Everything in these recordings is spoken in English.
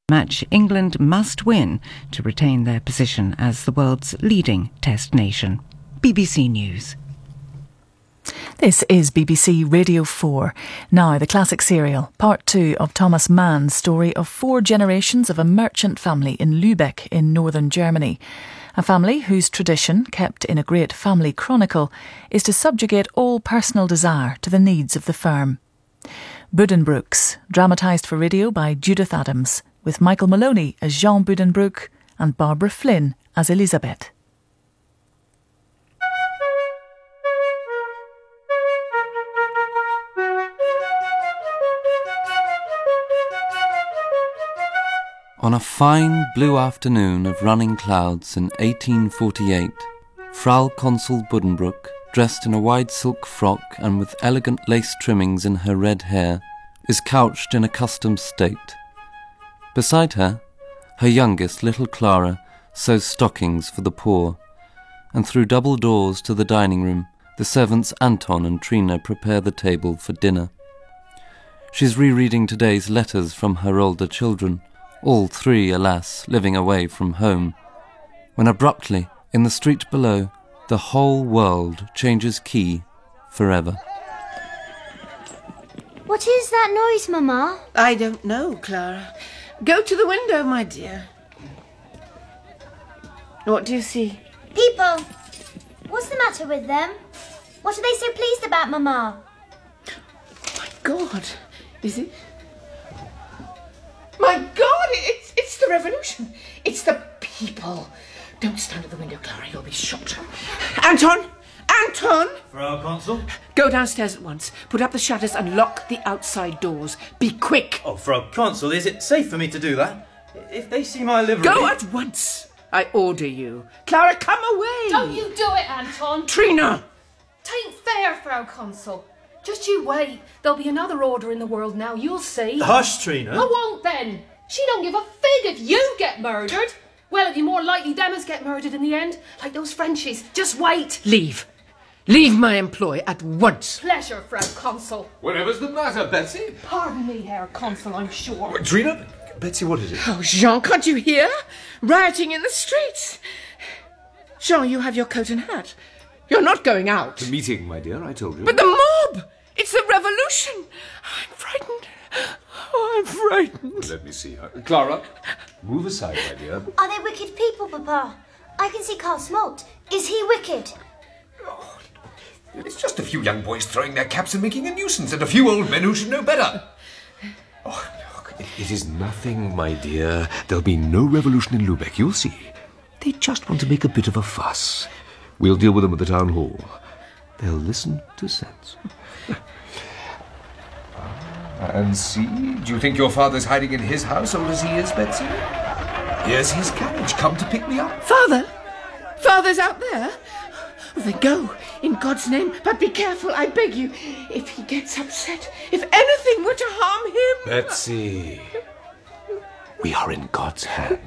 Match England must win to retain their position as the world's leading test nation. BBC News. This is BBC Radio 4. Now, the classic serial, part 2 of Thomas Mann's story of 4 generations of a merchant family in Lübeck in northern Germany. A family whose tradition, kept in a great family chronicle, is to subjugate all personal desire to the needs of the firm. Buddenbrooks, dramatised for radio by Judith Adams, with Michael Maloney as Jean Buddenbrook and Barbara Flynn as Elizabeth. On a fine blue afternoon of running clouds in 1848, Frau Consul Buddenbrook, dressed in a wide silk frock and with elegant lace trimmings in her red hair, is couched in accustomed state. Beside her, her youngest, little Clara, sews stockings for the poor, and through double doors to the dining room, the servants Anton and Trina prepare the table for dinner. She's rereading today's letters from her older children, all 3, alas, living away from home, when abruptly, in the street below, the whole world changes key forever. What is that noise, Mamma? I don't know, Clara. Go to the window, my dear. What do you see? People. What's the matter with them? What are they so pleased about, Mamma? My God, is it? My God, it's the revolution. It's the people. Don't stand at the window, Clara, you'll be shot. Anton! Anton! Frau Consul? Go downstairs at once. Put up the shutters and lock the outside doors. Be quick. Oh, Frau Consul, is it safe for me to do that? If they see my livery... Go at once! I order you. Clara, come away! Don't you do it, Anton! Trina! Tain't fair, Frau Consul. Just you wait. There'll be another order in the world now, you'll see. Hush, Trina. I won't then. She don't give a fig if you get murdered. Well, it'll be more likely them as get murdered in the end, like those Frenchies. Just wait. Leave. Leave my employ at once. Pleasure, Frau Consul. Whatever's the matter, Betsy? Pardon me, Herr Consul, I'm sure. Trina? Betsy, what is it? Oh, Jean, can't you hear? Rioting in the streets. Jean, you have your coat and hat. You're not going out. The meeting, my dear, I told you. But the mob! It's the revolution! I'm frightened. Oh, I'm frightened. Let me see. Clara, move aside, my dear. Are they wicked people, Papa? I can see Carl Smolt. Is he wicked? Oh, it's just a few young boys throwing their caps and making a nuisance, and a few old men who should know better. Oh, look, it is nothing, my dear. There'll be no revolution in Lübeck, you'll see. They just want to make a bit of a fuss. We'll deal with them at the town hall. They'll listen to sense. And see, do you think your father's hiding in his house, old as he is, Betsy? Here's his carriage, come to pick me up. Father? Father's out there? Well, then go, in God's name, but be careful, I beg you. If he gets upset, if anything were to harm him... Betsy, we are in God's hands.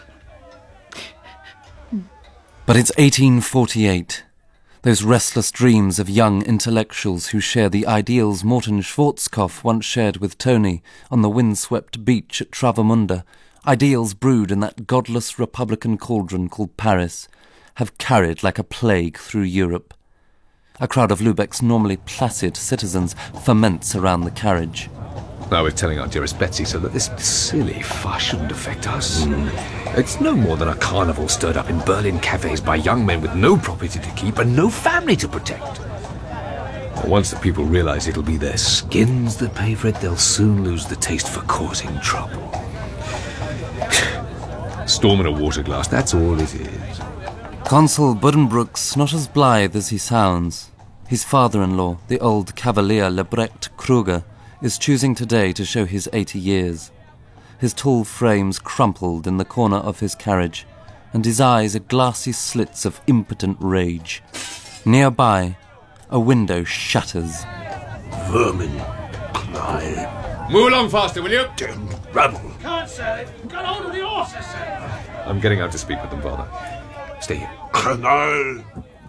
But it's 1848. Those restless dreams of young intellectuals who share the ideals Morton Schwarzkopf once shared with Tony on the windswept beach at Travemünde, ideals brewed in that godless republican cauldron called Paris, have carried like a plague through Europe. A crowd of Lübeck's normally placid citizens ferments around the carriage. Now we're telling our dearest Betsy so that this silly fuss shouldn't affect us. It's no more than a carnival stirred up in Berlin cafes by young men with no property to keep and no family to protect. Once the people realize it'll be their skins that pay for it, they'll soon lose the taste for causing trouble. Storm in a water glass, that's all it is. Consul Buddenbrook's not as blithe as he sounds. His father-in-law, the old Cavalier Lebrecht Kruger, is choosing today to show his 80 years. His tall frame's crumpled in the corner of his carriage, and his eyes are glassy slits of impotent rage. Nearby, a window shatters. Vermin, Clyde. Move along faster, will you? Damn rabble. Can't, sir. Got hold of the horses, sir. I'm getting out to speak with them, Father. Stay here. Now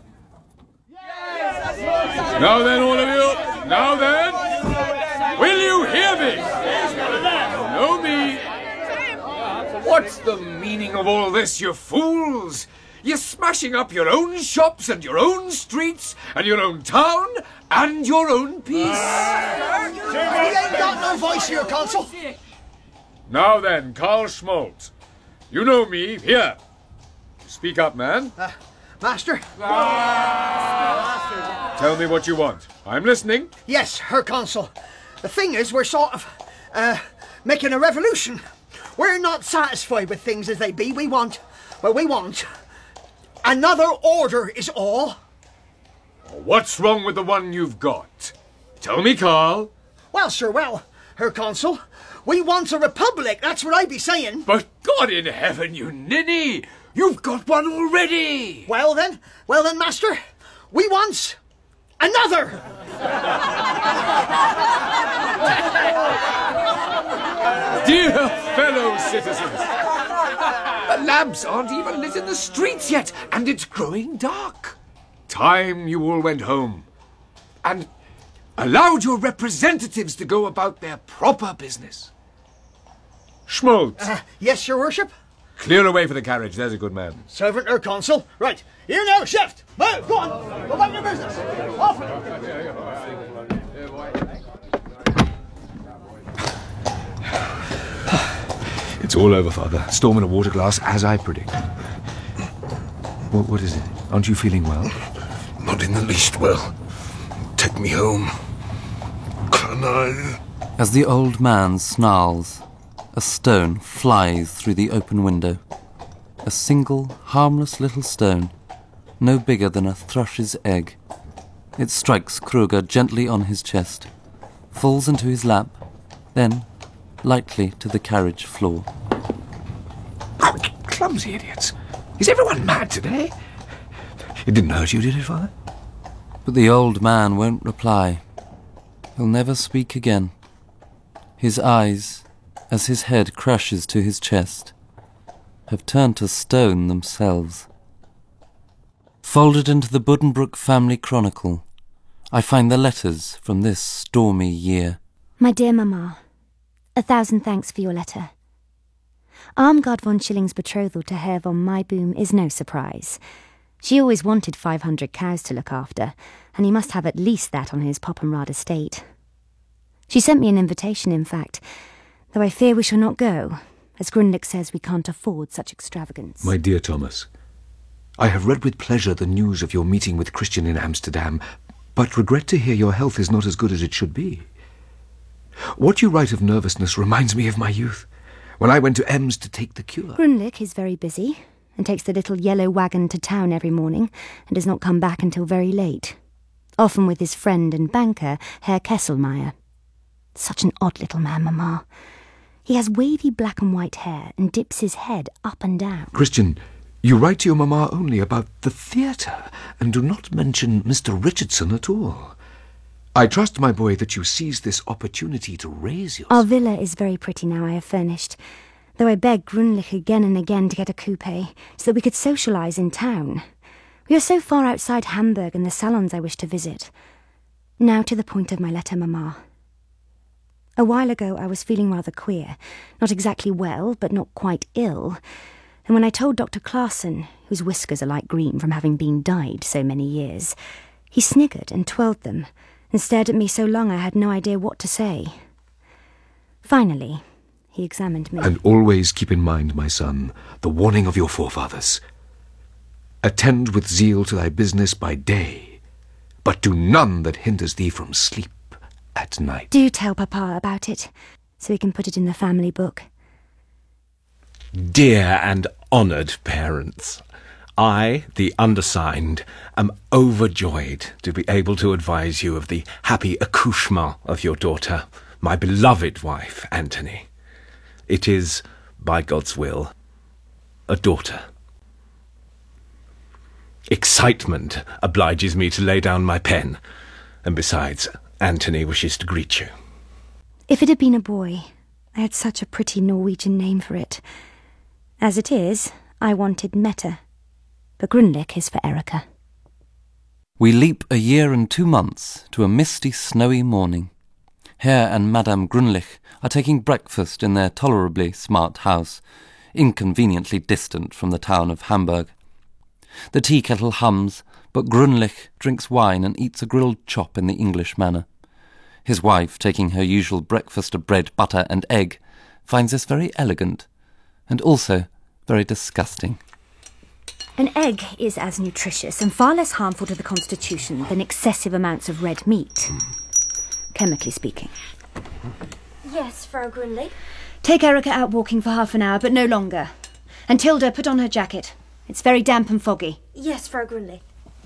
then, all of you. Now then. Will you hear this? Know me. What's the meaning of all this, you fools? You're smashing up your own shops and your own streets and your own town and your own peace. We ain't got no voice here, Consul. Now then, Karl Schmaltz. You know me. Here. Speak up, man. Master? Tell me what you want. I'm listening. Yes, Herr Consul. The thing is, we're sort of, making a revolution. We're not satisfied with things as they be. We want another order is all. What's wrong with the one you've got? Tell me, Karl. Well, sir, Herr Consul, we want a republic, that's what I be saying. But God in heaven, you ninny! You've got one already! Well then, Master, we want another! Dear fellow citizens, the lamps aren't even lit in the streets yet, and it's growing dark. Time you all went home and allowed your representatives to go about their proper business. Schmaltz. Yes, your worship? Clear away for the carriage, there's a good man. Servant or Consul. Right, here now, shift! Move, go on! Go back to your business! Off with it! It's all over, Father. Storm in a water glass, as I predicted. What is it? Aren't you feeling well? Not in the least well. Take me home. Can I? As the old man snarls, a stone flies through the open window. A single, harmless little stone, no bigger than a thrush's egg. It strikes Kruger gently on his chest, falls into his lap, then lightly to the carriage floor. Oh, clumsy idiots. Is everyone mad today? It didn't hurt you, did it, Father? But the old man won't reply. He'll never speak again. His eyes, as his head crashes to his chest, have turned to stone themselves. Folded into the Buddenbrook family chronicle, I find the letters from this stormy year. My dear Mamma, 1,000 thanks for your letter. Armgard von Schilling's betrothal to Herr von Maiboom is no surprise. She always wanted 500 cows to look after, and he must have at least that on his Poppenrad estate. She sent me an invitation, in fact, though I fear we shall not go, as Grundlich says we can't afford such extravagance. My dear Thomas, I have read with pleasure the news of your meeting with Christian in Amsterdam, but regret to hear your health is not as good as it should be. What you write of nervousness reminds me of my youth, when I went to Ems to take the cure. Grundlich is very busy, and takes the little yellow wagon to town every morning, and does not come back until very late, often with his friend and banker, Herr Kesselmeyer. Such an odd little man, Mamma. He has wavy black and white hair and dips his head up and down. Christian, you write to your mamma only about the theatre, and do not mention Mr. Richardson at all. I trust, my boy, that you seize this opportunity to raise yourself. Our villa is very pretty now, I have furnished, though I begged Grundlich again and again to get a coupe, so that we could socialise in town. We are so far outside Hamburg and the salons I wish to visit. Now to the point of my letter, Mamma. A while ago I was feeling rather queer, not exactly well, but not quite ill, and when I told Dr. Claassen, whose whiskers are light green from having been dyed so many years, he sniggered and twirled them, and stared at me so long I had no idea what to say. Finally, he examined me. And always keep in mind, my son, the warning of your forefathers. Attend with zeal to thy business by day, but do none that hinders thee from sleep at night. Do tell Papa about it, so we can put it in the family book. Dear and honoured parents, I, the undersigned, am overjoyed to be able to advise you of the happy accouchement of your daughter, my beloved wife, Antony. It is, by God's will, a daughter. Excitement obliges me to lay down my pen, and besides, Antony wishes to greet you. If it had been a boy, I had such a pretty Norwegian name for it. As it is, I wanted Mette, but Grundlich is for Erica. We leap a year and 2 months to a misty, snowy morning. Herr and Madame Grundlich are taking breakfast in their tolerably smart house, inconveniently distant from the town of Hamburg. The tea kettle hums, but Grünlich drinks wine and eats a grilled chop in the English manner. His wife, taking her usual breakfast of bread, butter and egg, finds this very elegant and also very disgusting. An egg is as nutritious and far less harmful to the constitution than excessive amounts of red meat, chemically speaking. Yes, Frau Grünlich. Take Erica out walking for half an hour, but no longer. And Tilda, put on her jacket. It's very damp and foggy. Yes, Frau Grünlich.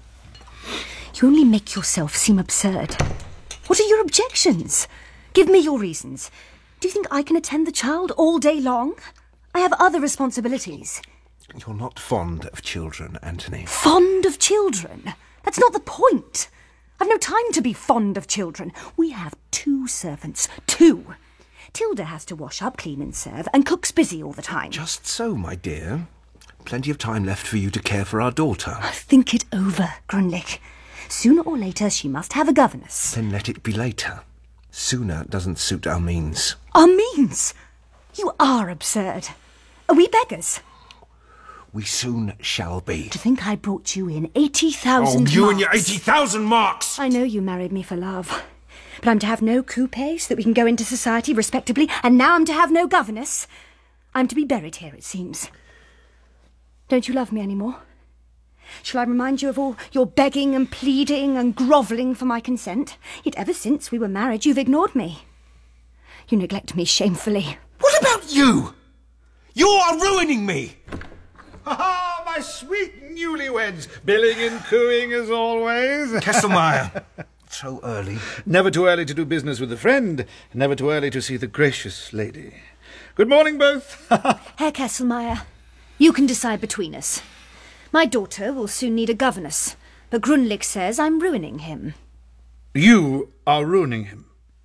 You only make yourself seem absurd. What are your objections? Give me your reasons. Do you think I can attend the child all day long? I have other responsibilities. You're not fond of children, Anthony. Fond of children? That's not the point. I've no time to be fond of children. We have 2 servants. 2. Tilda has to wash up, clean and serve, and cook's busy all the time. Just so, my dear. Plenty of time left for you to care for our daughter. Think it over, Grünlich. Sooner or later she must have a governess. Then let it be later. Sooner doesn't suit our means. Our means? You are absurd. Are we beggars? We soon shall be. To think I brought you in 80,000 marks. You and your 80,000 marks! I know you married me for love. But I'm to have no coupe so that we can go into society respectably, and now I'm to have no governess. I'm to be buried here, it seems. Don't you love me any more? Shall I remind you of all your begging and pleading and grovelling for my consent? Yet ever since we were married, you've ignored me. You neglect me shamefully. What about you? You are ruining me! Ah, my sweet newlyweds, billing and cooing as always. Kesselmeyer, so early. Never too early to do business with a friend, never too early to see the gracious lady. Good morning, both. Herr Kesselmeyer, you can decide between us. My daughter will soon need a governess, but Grünlich says I'm ruining him. You are ruining him.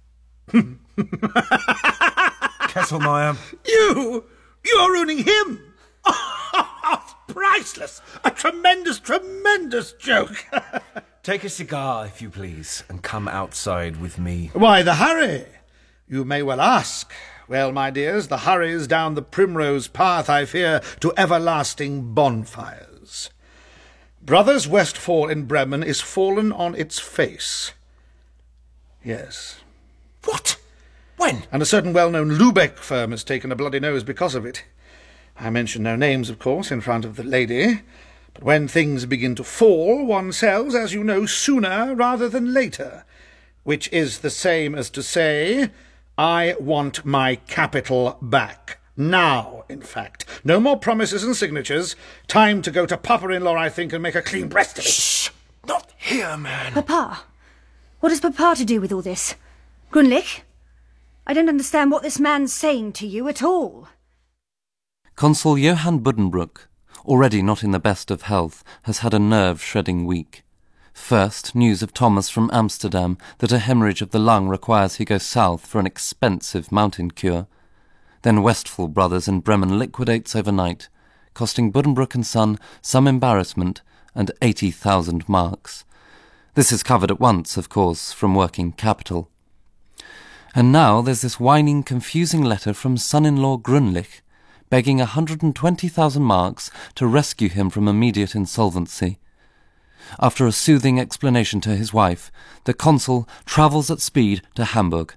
Kesselmeyer. You are ruining him. Priceless! A tremendous, tremendous joke. Take a cigar, if you please, and come outside with me. Why the hurry? You may well ask. Well, my dears, the hurry's down the primrose path, I fear, to everlasting bonfires. Brothers Westfall in Bremen is fallen on its face. Yes. What? When? And a certain well-known Lübeck firm has taken a bloody nose because of it. I mention no names, of course, in front of the lady, but when things begin to fall, one sells, as you know, sooner rather than later, which is the same as to say, I want my capital back. Now, in fact. No more promises and signatures. Time to go to Papa-in-law, I think, and make a clean breast of it. Shh! Not here, man. Papa? What has Papa to do with all this? Grünlich? I don't understand what this man's saying to you at all. Consul Johann Buddenbrook, already not in the best of health, has had a nerve-shredding week. First, news of Thomas from Amsterdam that a hemorrhage of the lung requires he go south for an expensive mountain cure. Then Westphal Brothers in Bremen liquidates overnight, costing Buddenbrook and Son some embarrassment and 80,000 marks. This is covered at once, of course, from working capital. And now there's this whining, confusing letter from son-in-law Grünlich, begging 120,000 marks to rescue him from immediate insolvency. After a soothing explanation to his wife, the consul travels at speed to Hamburg.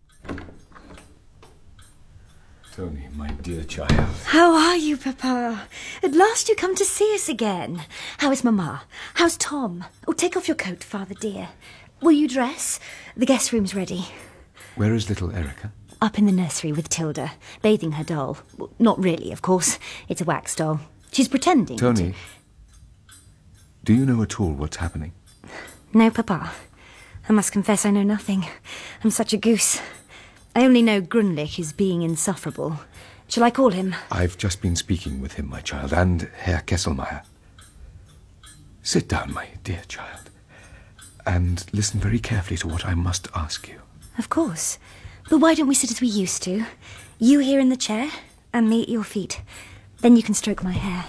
Tony, my dear child. How are you, Papa? At last you come to see us again. How is Mamma? How's Tom? Oh, take off your coat, Father dear. Will you dress? The guest room's ready. Where is little Erica? Up in the nursery with Tilda, bathing her doll. Well, not really, of course. It's a wax doll. She's pretending. Tony, do you know at all what's happening? No, Papa. I must confess I know nothing. I'm such a goose. I only know Grünlich is being insufferable. Shall I call him? I've just been speaking with him, my child, and Herr Kesselmeyer. Sit down, my dear child, and listen very carefully to what I must ask you. Of course. But why don't we sit as we used to? You here in the chair, and me at your feet. Then you can stroke my hair.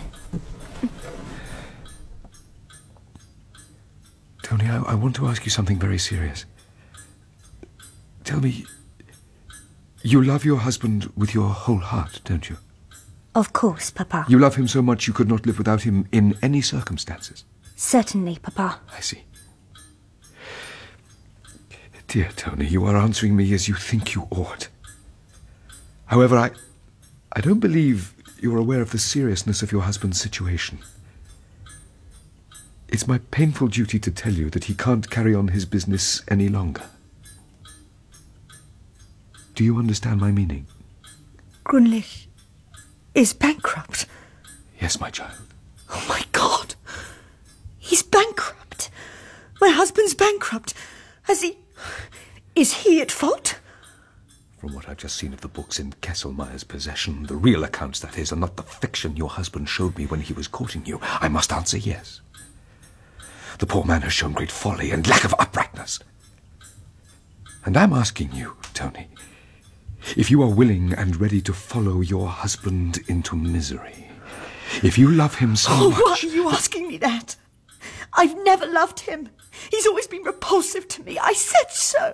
Tony, I want to ask you something very serious. Tell me, you love your husband with your whole heart, don't you? Of course, Papa. You love him so much you could not live without him in any circumstances. Certainly, Papa. I see. Dear Tony, you are answering me as you think you ought. However, I don't believe you're aware of the seriousness of your husband's situation. It's my painful duty to tell you that he can't carry on his business any longer. Do you understand my meaning? Grunlich is bankrupt. Yes, my child. Oh, my God. He's bankrupt. My husband's bankrupt. Is he at fault? From what I've just seen of the books in Kesselmeyer's possession, the real accounts, that is, and not the fiction your husband showed me when he was courting you, I must answer yes. The poor man has shown great folly and lack of uprightness. And I'm asking you, Tony, if you are willing and ready to follow your husband into misery, if you love him so much... Why are you asking me that? I've never loved him. He's always been repulsive to me. I said so.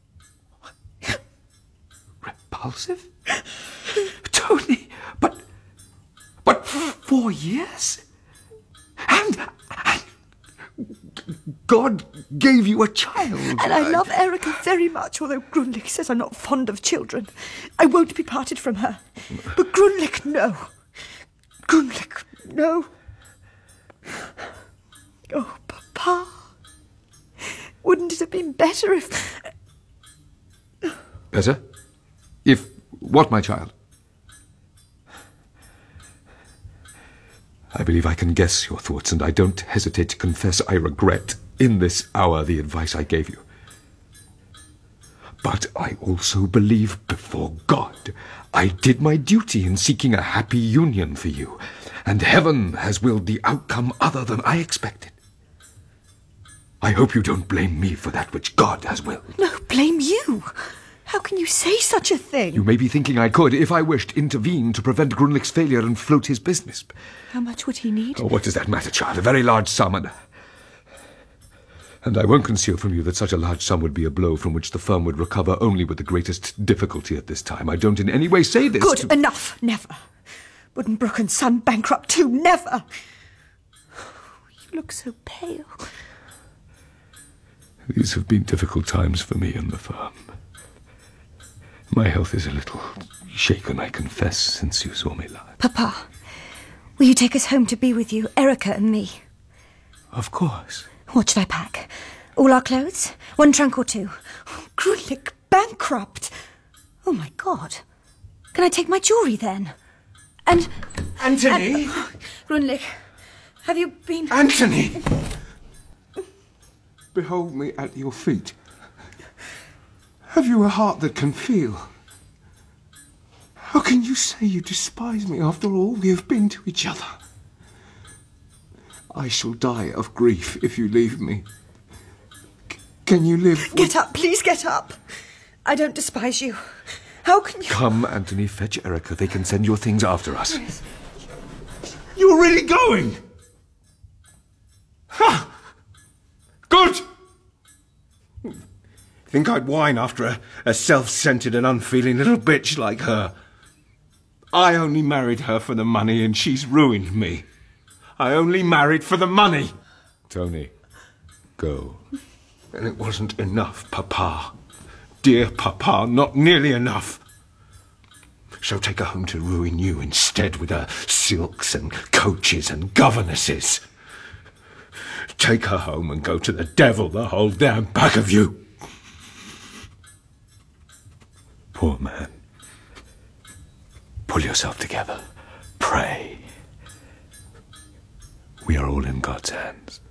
Repulsive? Tony, but 4 years? And God gave you a child. And I love Erica very much, although Grunlich says I'm not fond of children. I won't be parted from her. But Grunlich, no. Grunlich, no. Oh, Papa. Wouldn't it have been better if... Better? If what, my child? I believe I can guess your thoughts, and I don't hesitate to confess I regret in this hour the advice I gave you. But I also believe before God I did my duty in seeking a happy union for you, and heaven has willed the outcome other than I expected. I hope you don't blame me for that which God has willed. No, blame you. How can you say such a thing? You may be thinking I could, if I wished, intervene to prevent Grunlich's failure and float his business. How much would he need? Oh, what does that matter, child? A very large sum, and I won't conceal from you that such a large sum would be a blow from which the firm would recover only with the greatest difficulty at this time. I don't in any way say this Good, enough, never. Buddenbrook and Son bankrupt too, never. You look so pale. These have been difficult times for me and the firm. My health is a little shaken, I confess, since you saw me last. Papa, will you take us home to be with you, Erica and me? Of course. What should I pack? All our clothes? One trunk or two? Grunlich bankrupt. Oh, my God. Can I take my jewellery then? And... Anthony! Grunlich, have you been... Anthony! Behold me at your feet. Have you a heart that can feel? How can you say you despise me after all we have been to each other? I shall die of grief if you leave me. Can you live... Get up, please get up. I don't despise you. How can you... Come, Anthony, fetch Erica. They can send your things after us. Yes. You're really going? Ha! Good! Think I'd whine after a self-centred and unfeeling little bitch like her. I only married her for the money and she's ruined me. I only married for the money. Tony, go. And it wasn't enough, Papa. Dear Papa, not nearly enough. So take her home to ruin you instead with her silks and coaches and governesses. Take her home and go to the devil, the whole damn pack of you. Poor man. Pull yourself together. Pray. We are all in God's hands.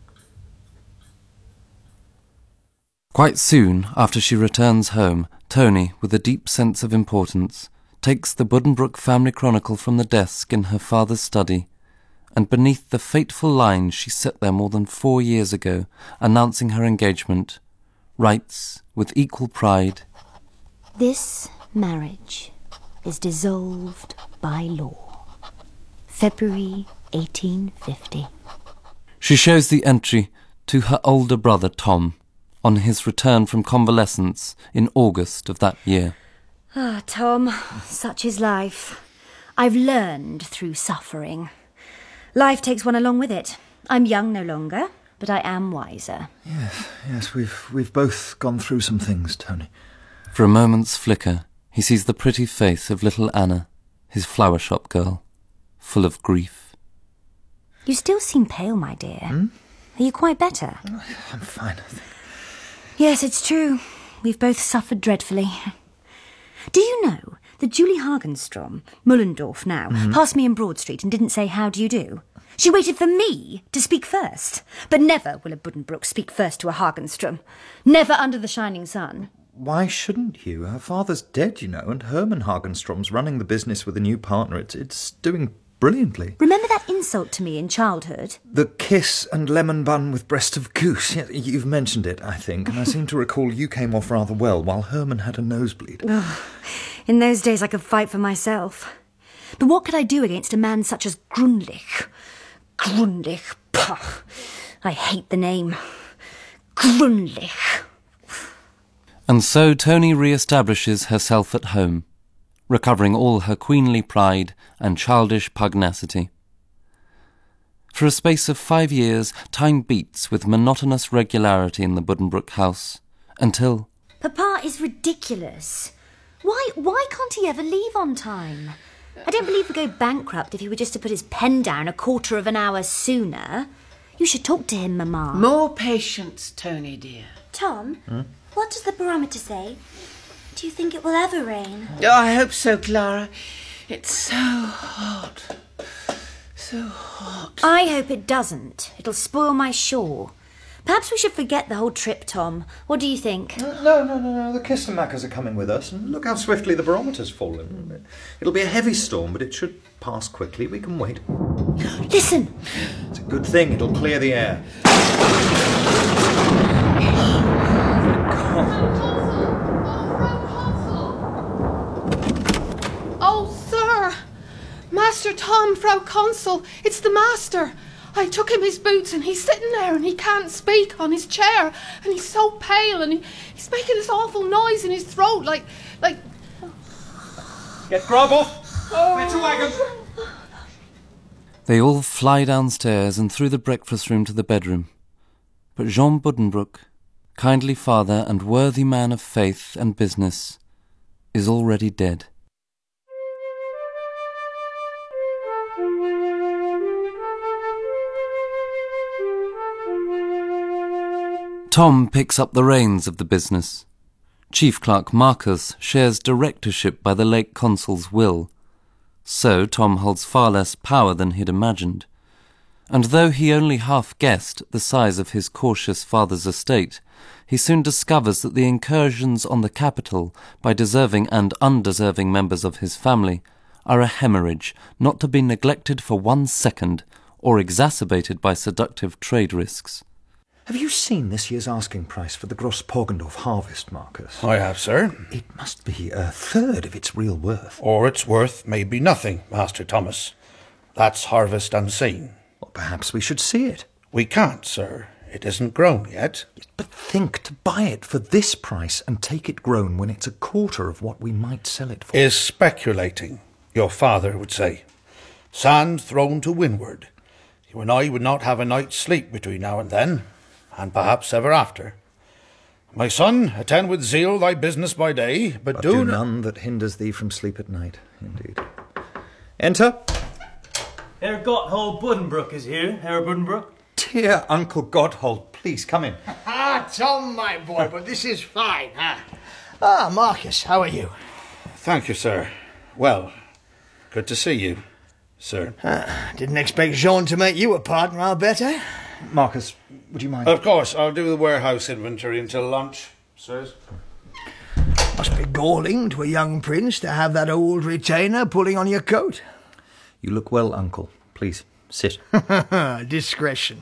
Quite soon after she returns home, Tony, with a deep sense of importance, takes the Buddenbrook family chronicle from the desk in her father's study, and beneath the fateful lines she set there more than 4 years ago, announcing her engagement, writes with equal pride, "This marriage is dissolved by law. February 1850. She shows the entry to her older brother Tom on his return from convalescence in August of that year. Ah, Tom, such is life. I've learned through suffering. Life takes one along with it. I'm young no longer, but I am wiser. Yes, we've both gone through some things, Tony. For a moment's flicker, he sees the pretty face of little Anna, his flower shop girl, full of grief. You still seem pale, my dear. Are you quite better? I'm fine. Yes, it's true. We've both suffered dreadfully. Do you know that Julie Hagenstrom, Mullendorf now, passed me in Broad Street and didn't say how do you do? She waited for me to speak first. But never will a Buddenbrook speak first to a Hagenstrom. Never under the shining sun. Why shouldn't you? Her father's dead, you know, and Herman Hagenstrom's running the business with a new partner. It's doing brilliantly. Remember that insult to me in childhood? The kiss and lemon bun with breast of goose. You've mentioned it, I think, and I seem to recall you came off rather well while Herman had a nosebleed. Oh, in those days I could fight for myself. But what could I do against a man such as Grunlich? Grunlich, pah! I hate the name. Grunlich. And so Tony re-establishes herself at home, recovering all her queenly pride and childish pugnacity. For a space of 5 years, time beats with monotonous regularity in the Buddenbrook house, until... Papa is ridiculous. Why can't he ever leave on time? I don't believe he'd go bankrupt if he were just to put his pen down a quarter of an hour sooner. You should talk to him, Mamma. More patience, Tony, dear. Tom, what does the barometer say? Do you think it will ever rain? Oh, I hope so, Clara. It's so hot. So hot. I hope it doesn't. It'll spoil my shawl. Perhaps we should forget the whole trip, Tom. What do you think? No. The Kistermackers are coming with us, and look how swiftly the barometer's fallen. It'll be a heavy storm, but it should pass quickly. We can wait. Listen! It's a good thing. It'll clear the air. Oh, sir! Master Tom, Frau Consul, it's the master. I took him his boots and he's sitting there and he can't speak on his chair and he's so pale and he's making this awful noise in his throat like... Get Grub off! Fetch a wagon! They all fly downstairs and through the breakfast room to the bedroom. But Jean Buddenbrook, kindly father and worthy man of faith and business, is already dead. Tom picks up the reins of the business. Chief Clerk Marcus shares directorship by the late consul's will. So Tom holds far less power than he'd imagined. And though he only half guessed the size of his cautious father's estate, he soon discovers that the incursions on the capital by deserving and undeserving members of his family are a hemorrhage not to be neglected for 1 second or exacerbated by seductive trade risks. Have you seen this year's asking price for the Gross-Poggendorf harvest, Marcus? I have, sir. It must be a third of its real worth. Or its worth may be nothing, Master Thomas. That's harvest unseen. Well, perhaps we should see it. We can't, sir. It isn't grown yet. But think, to buy it for this price and take it grown when it's a quarter of what we might sell it for. Is speculating, your father would say. Sand thrown to windward. You and I would not have a night's sleep between now and then, and perhaps ever after. My son, attend with zeal thy business by day, but do none that hinders thee from sleep at night, indeed. Enter. Herr Gotthold Buddenbrook is here, Herr Buddenbrook. Dear Uncle Gotthold, please come in. Tom, my boy, but this is fine, huh? Marcus, how are you? Thank you, sir. Well, good to see you, sir. Didn't expect Jean to make you a partner, I'll bet, eh? Marcus, would you mind? Of course, I'll do the warehouse inventory until lunch, sirs. Must be galling to a young prince to have that old retainer pulling on your coat. You look well, Uncle. Please, sit. Discretion.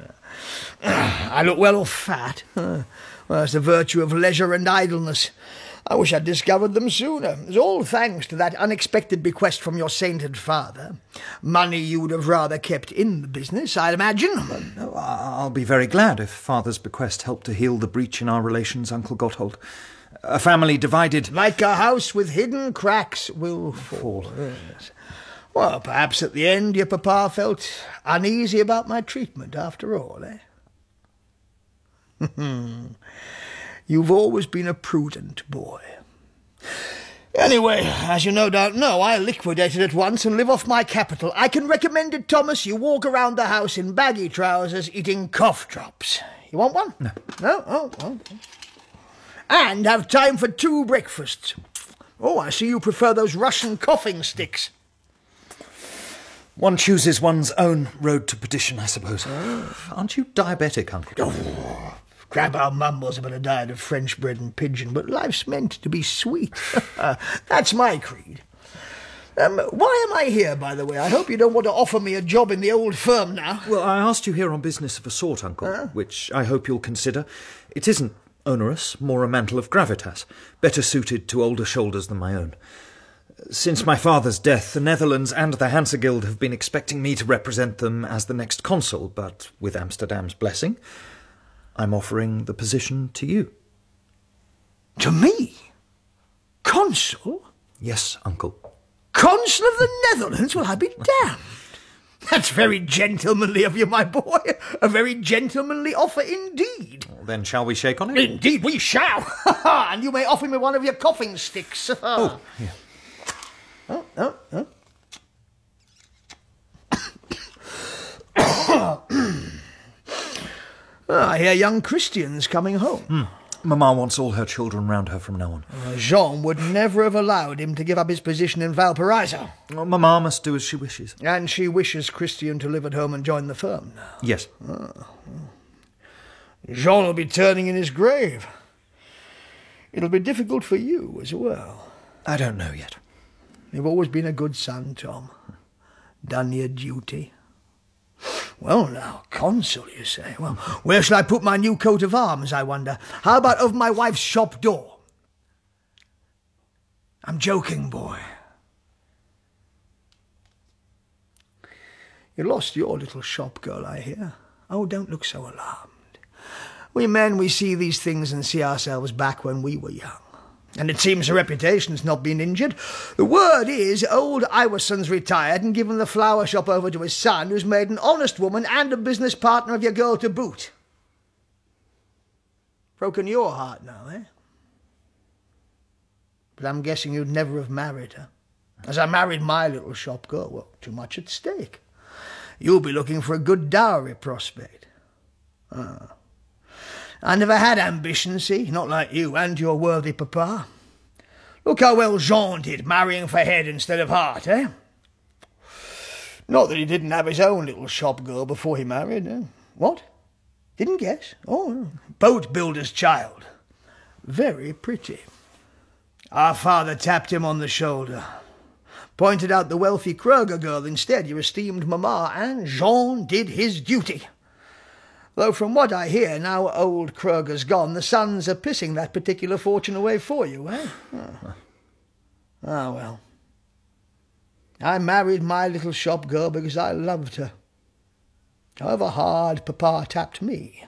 I look well or fat? Well, that's the virtue of leisure and idleness. I wish I'd discovered them sooner. It's all thanks to that unexpected bequest from your sainted father. Money you would have rather kept in the business, I'd imagine. No, I'll be very glad if Father's bequest helped to heal the breach in our relations, Uncle Gotthold. A family divided... Like a house with hidden cracks will fall. Yes. Well, perhaps at the end your papa felt uneasy about my treatment after all, eh? You've always been a prudent boy. Anyway, as you no doubt know, I liquidated at once and live off my capital. I can recommend it, Thomas, you walk around the house in baggy trousers eating cough drops. You want one? No. No? Oh, okay. And have time for 2 breakfasts. Oh, I see you prefer those Russian coughing sticks. One chooses one's own road to perdition, I suppose. Aren't you diabetic, Uncle? Oh, Grandpa mumbles about a diet of French bread and pigeon, but life's meant to be sweet. That's my creed. Why am I here, by the way? I hope you don't want to offer me a job in the old firm now. Well, I asked you here on business of a sort, Uncle, which I hope you'll consider. It isn't onerous, more a mantle of gravitas, better suited to older shoulders than my own. Since my father's death, the Netherlands and the Hanse Guild have been expecting me to represent them as the next consul, but with Amsterdam's blessing, I'm offering the position to you. To me? Consul? Yes, Uncle. Consul of the Netherlands? Well, I'll be damned. That's very gentlemanly of you, my boy. A very gentlemanly offer indeed. Well, then shall we shake on it? Indeed we shall. And you may offer me one of your coughing sticks. Oh, here. I hear young Christian's coming home. Mamma wants all her children round her from now on. Jean would never have allowed him to give up his position in Valparaiso. Well, Mamma must do as she wishes. And she wishes Christian to live at home and join the firm now. Yes. Jean will be turning in his grave. It'll be difficult for you as well. I don't know yet. You've always been a good son, Tom. Done your duty. Well, now, consul, you say. Well, where shall I put my new coat of arms, I wonder? How about over my wife's shop door? I'm joking, boy. You lost your little shop girl, I hear. Oh, don't look so alarmed. We men, we see these things and see ourselves back when we were young. And it seems her reputation's not been injured. The word is, old Iverson's retired and given the flower shop over to his son, who's made an honest woman and a business partner of your girl to boot. Broken your heart now, eh? But I'm guessing you'd never have married her. As I married my little shop girl, well, too much at stake. You'll be looking for a good dowry prospect. I never had ambition, see, not like you and your worthy papa. Look how well Jean did, marrying for head instead of heart, eh? Not that he didn't have his own little shop girl before he married, eh? What? Didn't guess? Oh, boat builder's child. Very pretty. Our father tapped him on the shoulder. Pointed out the wealthy Kruger girl instead, your esteemed mamma, and Jean did his duty. Though from what I hear, now old Kruger's gone, the sons are pissing that particular fortune away for you, eh? Well. I married my little shop girl because I loved her. However hard Papa tapped me.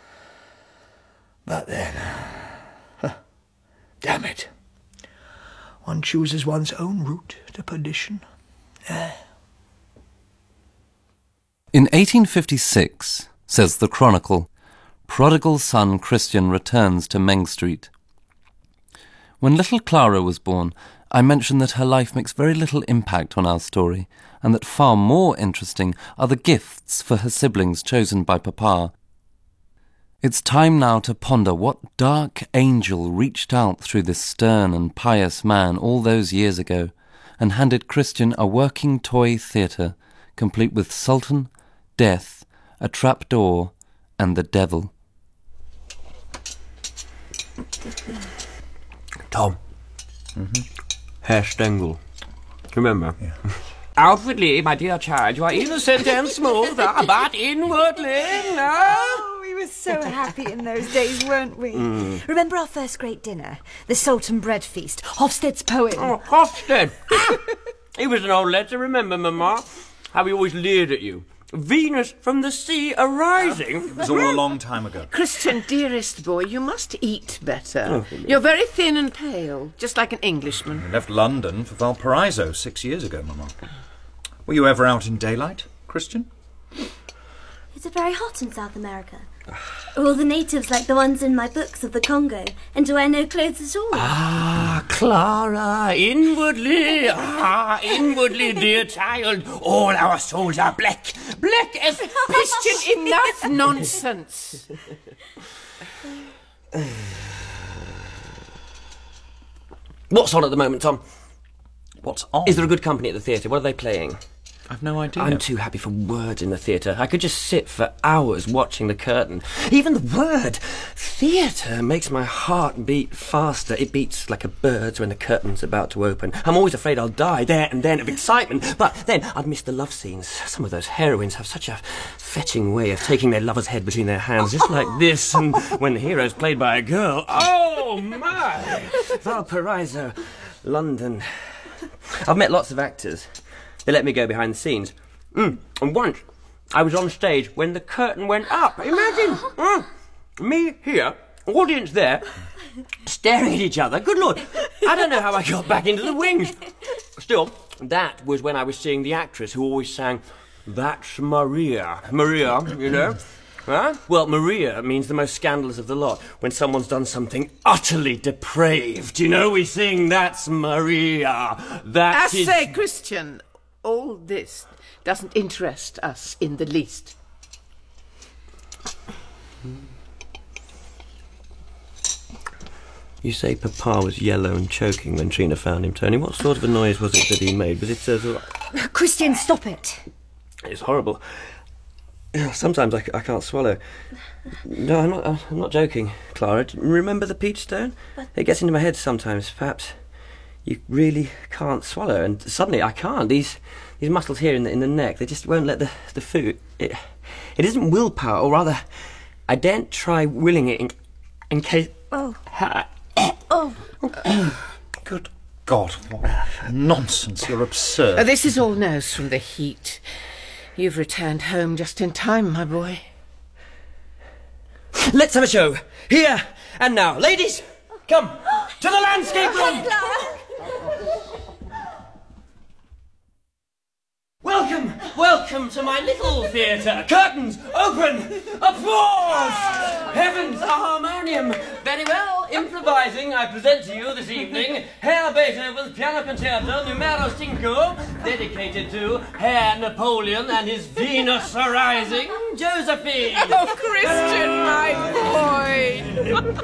But then, damn it, one chooses one's own route to perdition. In 1856, says the Chronicle, prodigal son Christian returns to Meng Street. When little Clara was born, I mentioned that her life makes very little impact on our story, and that far more interesting are the gifts for her siblings chosen by Papa. It's time now to ponder what dark angel reached out through this stern and pious man all those years ago, and handed Christian a working toy theatre, complete with Sultan, Death, a trapdoor, and the devil. Tom. Herr Stengel. Remember? Yeah. Outwardly, my dear child, you are innocent and smooth, but inwardly, no. Oh, we were so happy in those days, weren't we? Remember our first great dinner? The Sultan bread feast, Hofstede's poem. Oh, Hofstede. He was an old lad to remember, Mamma. How he always leered at you. Venus from the sea arising. It was all a long time ago. Christian, dearest boy, you must eat better. You're very thin and pale, just like an Englishman. I left London for Valparaiso 6 years ago, Mamma. Were you ever out in daylight, Christian? Is it very hot in South America? Are all the natives like the ones in my books of the Congo, and to wear no clothes at all? Ah, Clara, inwardly, dear child, all our souls are black, black as Christian, enough nonsense. What's on at the moment, Tom? What's on? Is there a good company at the theatre? What are they playing? I've no idea. I'm too happy for words in the theatre. I could just sit for hours watching the curtain. Even the word theatre makes my heart beat faster. It beats like a bird's when the curtain's about to open. I'm always afraid I'll die there and then of excitement, but then I'd miss the love scenes. Some of those heroines have such a fetching way of taking their lover's head between their hands, just like this, and when the hero's played by a girl, oh my! Valparaiso, London. I've met lots of actors. They let me go behind the scenes. And once, I was on stage when the curtain went up. Imagine! Me here, audience there, staring at each other. Good Lord, I don't know how I got back into the wings. Still, that was when I was seeing the actress who always sang, "That's Maria." Maria, you know? Huh? Well, Maria means the most scandalous of the lot. When someone's done something utterly depraved, you know, we sing, "That's Maria." I say, Christian, all this doesn't interest us in the least. You say Papa was yellow and choking when Trina found him, Tony. What sort of a noise was it that he made? Was it Christian, stop it. It's horrible. Sometimes I can't swallow. No, I'm not joking, Clara. Remember the peach stone? It gets into my head sometimes. Perhaps you really can't swallow, and suddenly I can't. These muscles here in the neck, they just won't let the food. It isn't willpower, or rather, I daren't try willing it in case. Oh. Good God, what nonsense. You're absurd. This is all nose from the heat. You've returned home just in time, my boy. Let's have a show. Here and now. Ladies, come to the landscape room. Welcome to my little theatre. Curtains open. Applause. Heavens, a harmonium. Very well, improvising, I present to you this evening Herr Beethoven's Piano Concerto Numero 5, dedicated to Herr Napoleon and his Venus Rising, Josephine. Oh, Christian, my boy.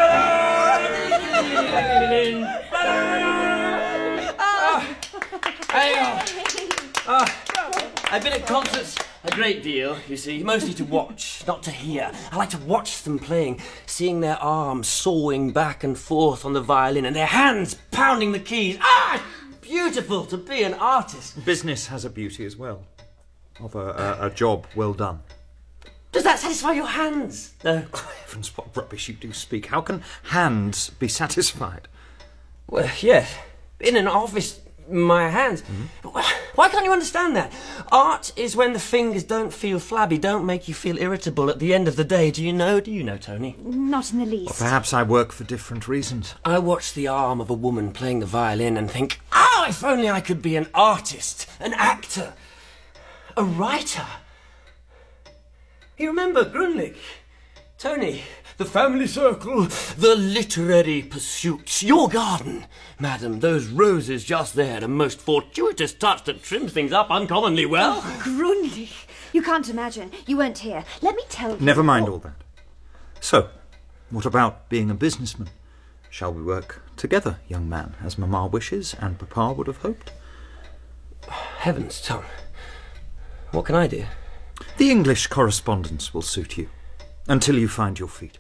I've been at concerts a great deal, you see, mostly to watch, not to hear. I like to watch them playing, seeing their arms sawing back and forth on the violin and their hands pounding the keys. Beautiful to be an artist. Business has a beauty as well, of a job well done. Does that satisfy your hands? No. Oh, heavens, what rubbish you do speak. How can hands be satisfied? Well, yes. In an office, my hands. Why can't you understand that? Art is when the fingers don't feel flabby, don't make you feel irritable at the end of the day. Do you know, Tony? Not in the least. Well, perhaps I work for different reasons. I watch the arm of a woman playing the violin and think, if only I could be an artist, an actor, a writer. You remember Grunlich? Tony, the family circle, the literary pursuits, your garden. Madam, those roses just there, a most fortuitous touch that trims things up uncommonly well. Oh, Grunlich. You can't imagine. You weren't here. Let me tell you. Never mind all that. So, what about being a businessman? Shall we work together, young man, as Mamma wishes and Papa would have hoped? Heavens, Tom. What can I do? The English correspondence will suit you, until you find your feet.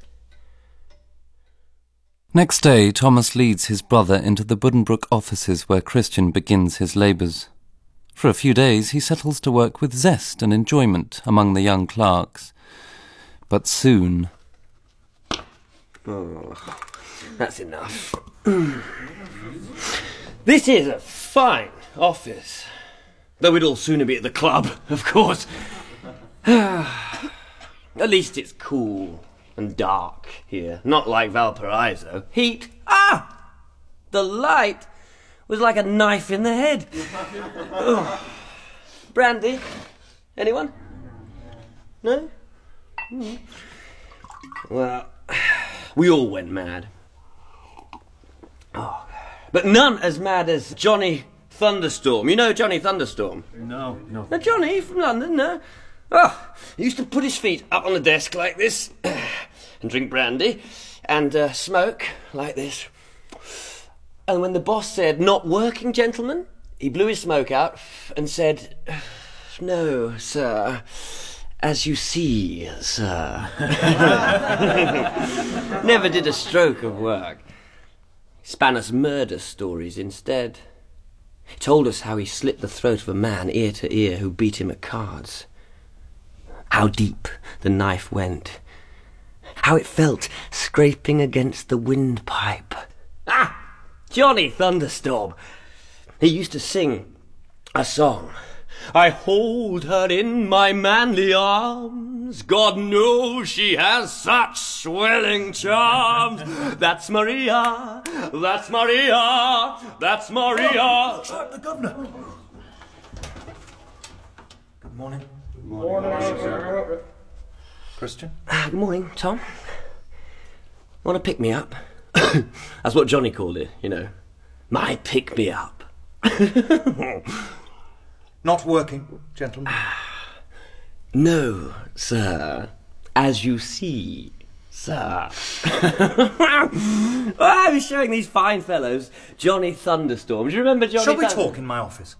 Next day, Thomas leads his brother into the Buddenbrook offices where Christian begins his labours. For a few days, he settles to work with zest and enjoyment among the young clerks. But soon... That's enough. This is a fine office. Though we'd all sooner be at the club, of course. At least it's cool and dark here, not like Valparaiso. Heat. The light was like a knife in the head. Brandy? Anyone? No? Well, we all went mad. Oh, but none as mad as Johnny Thunderstorm. You know Johnny Thunderstorm? No. Now, Johnny from London, no? Oh, he used to put his feet up on the desk like this and drink brandy and smoke like this. And when the boss said, "Not working, gentlemen," he blew his smoke out and said, "No, sir. As you see, sir." Never did a stroke of work. He span us murder stories instead. He told us how he slit the throat of a man ear to ear who beat him at cards. How deep the knife went. How it felt scraping against the windpipe. Ah! Johnny Thunderstorm. He used to sing a song. I hold her in my manly arms. God knows she has such swelling charms. That's Maria, that's Maria, that's Maria. The governor. Good morning. Good morning. Christian? Good morning, Tom. Want to pick me up? That's what Johnny called it, you know. My pick-me-up. Not working, gentlemen? No, sir. As you see, sir. I was showing these fine fellows Johnny Thunderstorm. Do you remember Johnny Shall we talk in my office?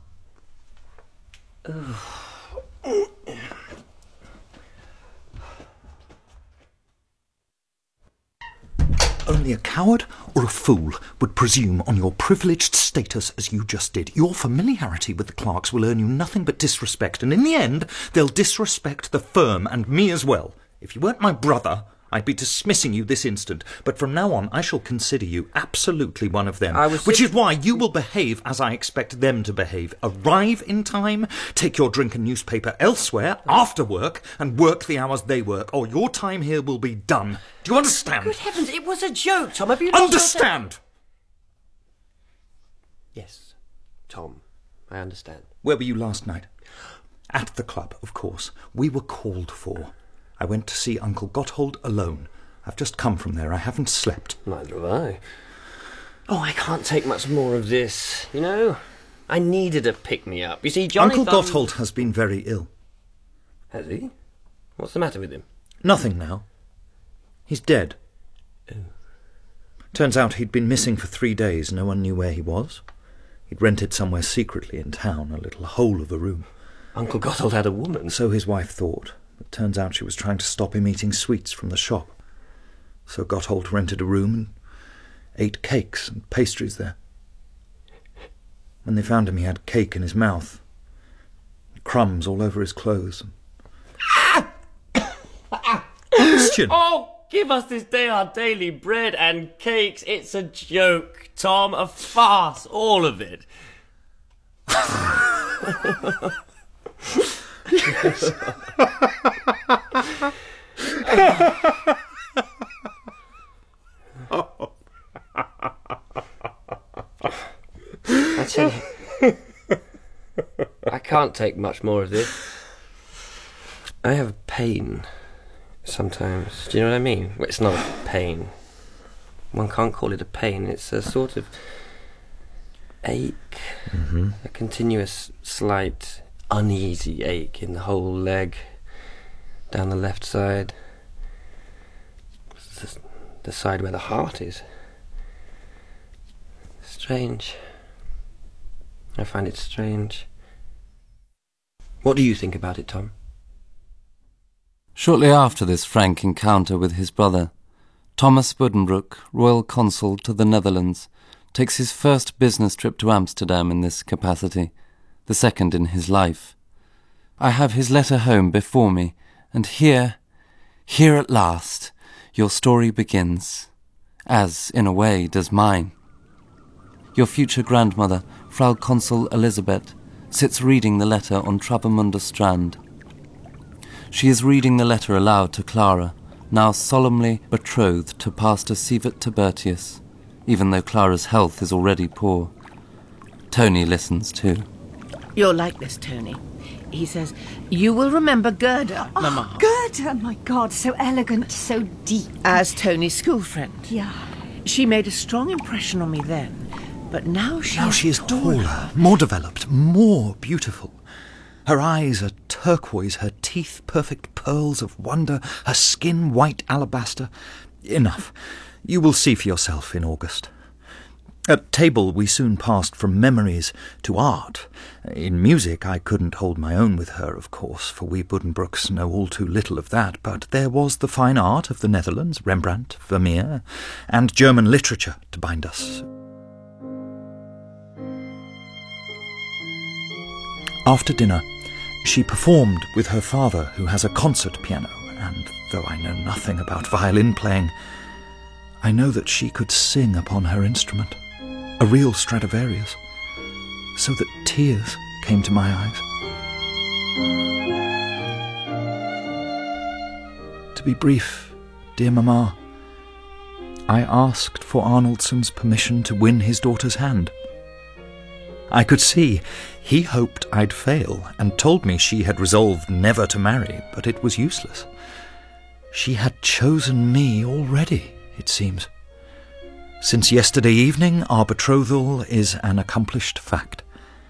Only a coward or a fool would presume on your privileged status as you just did. Your familiarity with the clerks will earn you nothing but disrespect, and in the end, they'll disrespect the firm and me as well. If you weren't my brother, I'd be dismissing you this instant, but from now on I shall consider you absolutely one of them, which is why you will behave as I expect them to behave. Arrive in time, take your drink and newspaper elsewhere after work, and work the hours they work, or your time here will be done. Do you understand? Good heavens, it was a joke, Tom. Have you lost Understand? Yes, Tom, I understand. Where were you last night? At the club, of course. We were called for. I went to see Uncle Gotthold alone. I've just come from there. I haven't slept. Neither have I. Oh, I can't take much more of this, you know? I needed a pick-me-up. You see, Johnny Uncle Gotthold has been very ill. Has he? What's the matter with him? Nothing now. He's dead. Oh. Turns out he'd been missing for 3 days. No one knew where he was. He'd rented somewhere secretly in town, a little hole of a room. Uncle Gotthold had a woman? So his wife thought. It turns out she was trying to stop him eating sweets from the shop. So Gotthold rented a room and ate cakes and pastries there. When they found him, he had cake in his mouth, crumbs all over his clothes. Christian! Oh, give us this day our daily bread and cakes. It's a joke, Tom, a farce, all of it. I tell you, I can't take much more of this. I have pain sometimes. Do you know what I mean? Well, it's not a pain. One can't call it a pain. It's a sort of ache. Mm-hmm. A continuous, slight, uneasy ache in the whole leg, down the left side, the side where the heart is. Strange. I find it strange. What do you think about it, Tom? Shortly after this frank encounter with his brother, Thomas Buddenbrook, Royal Consul to the Netherlands, takes his first business trip to Amsterdam in this capacity, the second in his life. I have his letter home before me, and here at last, your story begins, as, in a way, does mine. Your future grandmother, Frau Consul Elisabeth, sits reading the letter on Travemünde Strand. She is reading the letter aloud to Clara, now solemnly betrothed to Pastor Sievert Tibertius, even though Clara's health is already poor. Tony listens too. You're like this, Tony. He says, "You will remember Gerda, Mamma." Gerda, my God, so elegant, so deep. As Tony's school friend. Yeah. She made a strong impression on me then, but now she is taller, more developed, more beautiful. Her eyes are turquoise, her teeth perfect pearls of wonder, her skin white alabaster. Enough. You will see for yourself in August. At table we soon passed from memories to art. In music I couldn't hold my own with her, of course, for we Buddenbrooks know all too little of that, but there was the fine art of the Netherlands, Rembrandt, Vermeer, and German literature to bind us. After dinner, she performed with her father, who has a concert piano, and though I know nothing about violin playing, I know that she could sing upon her instrument, a real Stradivarius, so that tears came to my eyes. To be brief, dear Mamma, I asked for Arnoldson's permission to win his daughter's hand. I could see he hoped I'd fail and told me she had resolved never to marry, but it was useless. She had chosen me already, it seems. Since yesterday evening, our betrothal is an accomplished fact.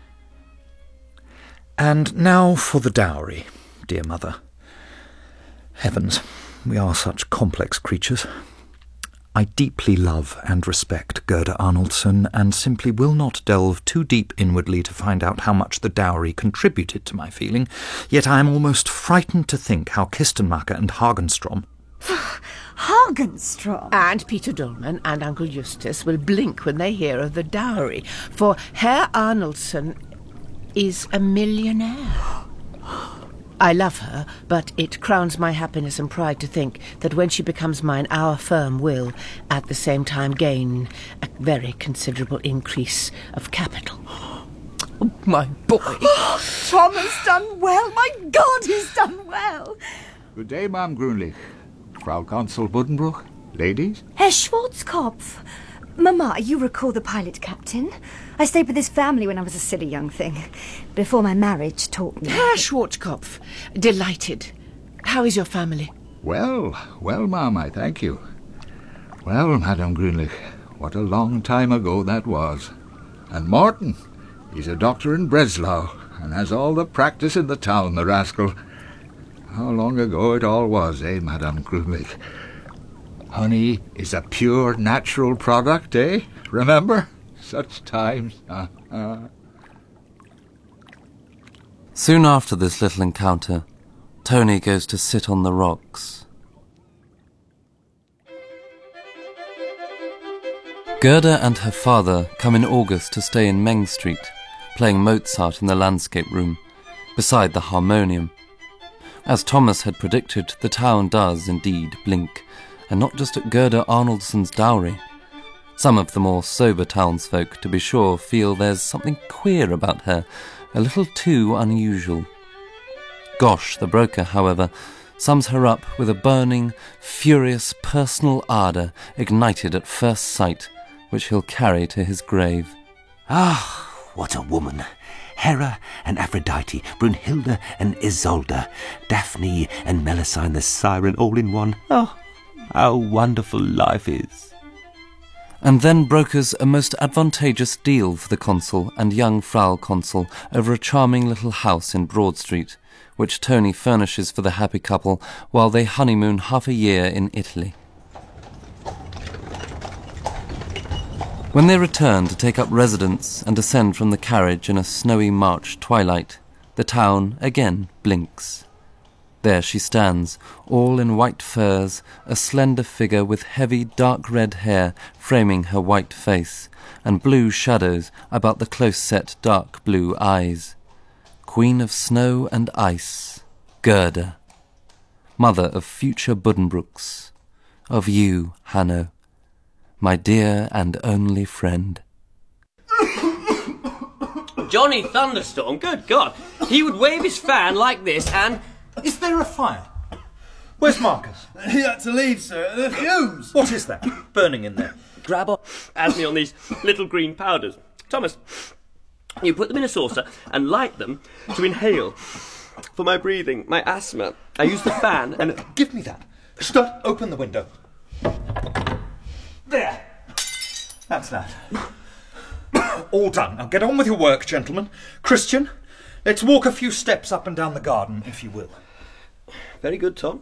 And now for the dowry, dear mother. Heavens, we are such complex creatures. I deeply love and respect Gerda Arnoldson, and simply will not delve too deep inwardly to find out how much the dowry contributed to my feeling, yet I am almost frightened to think how Kistenmacher and Hagenstrom... Hagenstrom? And Peter Dolman and Uncle Eustace will blink when they hear of the dowry, for Herr Arnoldson is a millionaire. I love her, but it crowns my happiness and pride to think that when she becomes mine, our firm will, at the same time, gain a very considerable increase of capital. Oh, my boy. Tom has done well. My God, he's done well. Good day, Ma'am Grünlich. Frau Consul Buddenbrook. Ladies? Herr Schwarzkopf. Mamma, you recall the pilot captain? I stayed with his family when I was a silly young thing, before my marriage taught me. Herr Schwarzkopf, delighted. How is your family? Well, ma'am, I thank you. Well, Madame Grünlich, what a long time ago that was. And Morton, he's a doctor in Breslau, and has all the practice in the town, the rascal. How long ago it all was, eh, Madame Grünlich? Honey is a pure natural product, eh? Remember? Such times. Soon after this little encounter, Tony goes to sit on the rocks. Gerda and her father come in August to stay in Meng Street, playing Mozart in the landscape room, beside the harmonium. As Thomas had predicted, the town does indeed blink, and not just at Gerda Arnoldson's dowry. Some of the more sober townsfolk, to be sure, feel there's something queer about her, a little too unusual. Gosh, the broker, however, sums her up with a burning, furious personal ardour ignited at first sight, which he'll carry to his grave. Ah, what a woman! Hera and Aphrodite, Brunhilde and Isolde, Daphne and Melusine the siren all in one. Oh, how wonderful life is. And then brokers a most advantageous deal for the consul and young Frau Consul over a charming little house in Broad Street, which Tony furnishes for the happy couple while they honeymoon half a year in Italy. When they return to take up residence and descend from the carriage in a snowy March twilight, the town again blinks. There she stands, all in white furs, a slender figure with heavy dark red hair framing her white face, and blue shadows about the close-set dark blue eyes. Queen of snow and ice, Gerda, mother of future Buddenbrooks, of you, Hanno, my dear and only friend. Johnny Thunderstorm, good God. He would wave his fan like this and... Is there a fire? Where's Marcus? He had to leave, sir. The fumes. What is that burning in there? Grab up, as me on these little green powders. Thomas, You put them in a saucer and light them to inhale. For my breathing, my asthma, I use the fan and... Give me that. Stop. Open the window. There. That's that. All done. Now get on with your work, gentlemen. Christian, let's walk a few steps up and down the garden, if you will. Very good, Tom.